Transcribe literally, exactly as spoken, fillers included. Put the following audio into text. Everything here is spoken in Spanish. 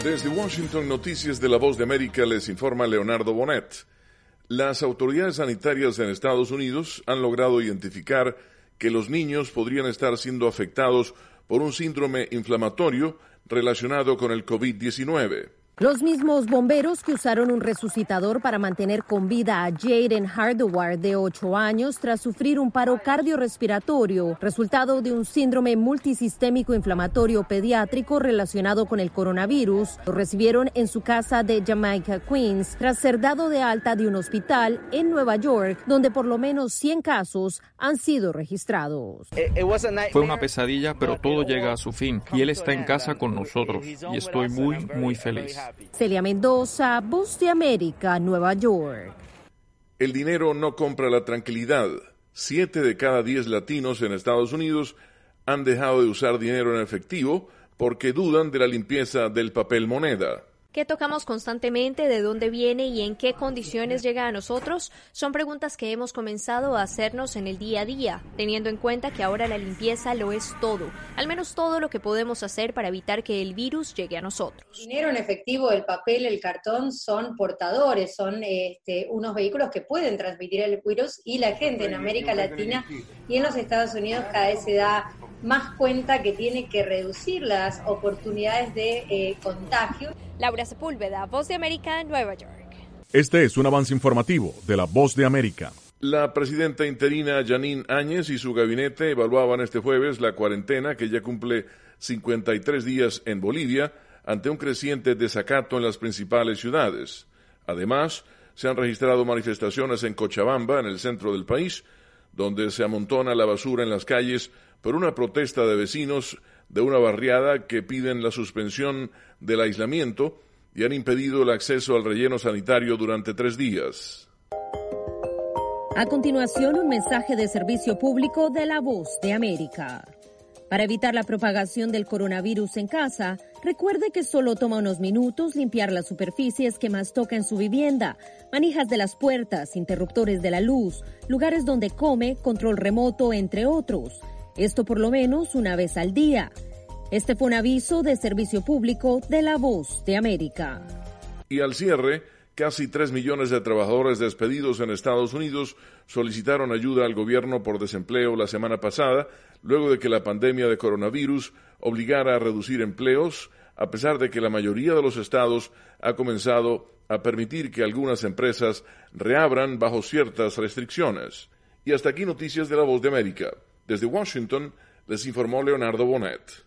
Desde Washington, Noticias de la Voz de América, les informa Leonardo Bonet. Las autoridades sanitarias en Estados Unidos han logrado identificar que los niños podrían estar siendo afectados por un síndrome inflamatorio relacionado con el COVID diecinueve. Los mismos bomberos que usaron un resucitador para mantener con vida a Jaden Hardawar, de ocho años, tras sufrir un paro cardiorrespiratorio, resultado de un síndrome multisistémico inflamatorio pediátrico relacionado con el coronavirus, lo recibieron en su casa de Jamaica, Queens, tras ser dado de alta de un hospital en Nueva York, donde por lo menos cien casos han sido registrados. Fue una pesadilla, pero todo llega a su fin, y él está en casa con nosotros, y estoy muy, muy feliz. Celia Mendoza, Voz de América, Nueva York. El dinero no compra la tranquilidad. Siete de cada diez latinos en Estados Unidos han dejado de usar dinero en efectivo porque dudan de la limpieza del papel moneda. ¿Qué tocamos constantemente? ¿De dónde viene y en qué condiciones llega a nosotros? Son preguntas que hemos comenzado a hacernos en el día a día, teniendo en cuenta que ahora la limpieza lo es todo, al menos todo lo que podemos hacer para evitar que el virus llegue a nosotros. El dinero en efectivo, el papel, el cartón son portadores, son este, unos vehículos que pueden transmitir el virus, y la gente en América Latina y en los Estados Unidos cada vez se da más cuenta que tiene que reducir las oportunidades de eh, contagio. Laura Sepúlveda, Voz de América, Nueva York. Este es un avance informativo de la Voz de América. La presidenta interina Jeanine Áñez y su gabinete evaluaban este jueves la cuarentena que ya cumple cincuenta y tres días en Bolivia ante un creciente desacato en las principales ciudades. Además, se han registrado manifestaciones en Cochabamba, en el centro del país, donde se amontona la basura en las calles por una protesta de vecinos de una barriada que piden la suspensión del aislamiento y han impedido el acceso al relleno sanitario durante tres días. A continuación, un mensaje de servicio público de la Voz de América. Para evitar la propagación del coronavirus en casa, recuerde que solo toma unos minutos limpiar las superficies que más toca en su vivienda, manijas de las puertas, interruptores de la luz, lugares donde come, control remoto, entre otros. Esto por lo menos una vez al día. Este fue un aviso de servicio público de la Voz de América. Y al cierre, casi tres millones de trabajadores despedidos en Estados Unidos solicitaron ayuda al gobierno por desempleo la semana pasada, luego de que la pandemia de coronavirus obligara a reducir empleos, a pesar de que la mayoría de los estados ha comenzado a permitir que algunas empresas reabran bajo ciertas restricciones. Y hasta aquí Noticias de la Voz de América. Desde Washington, les informó Leonardo Bonet.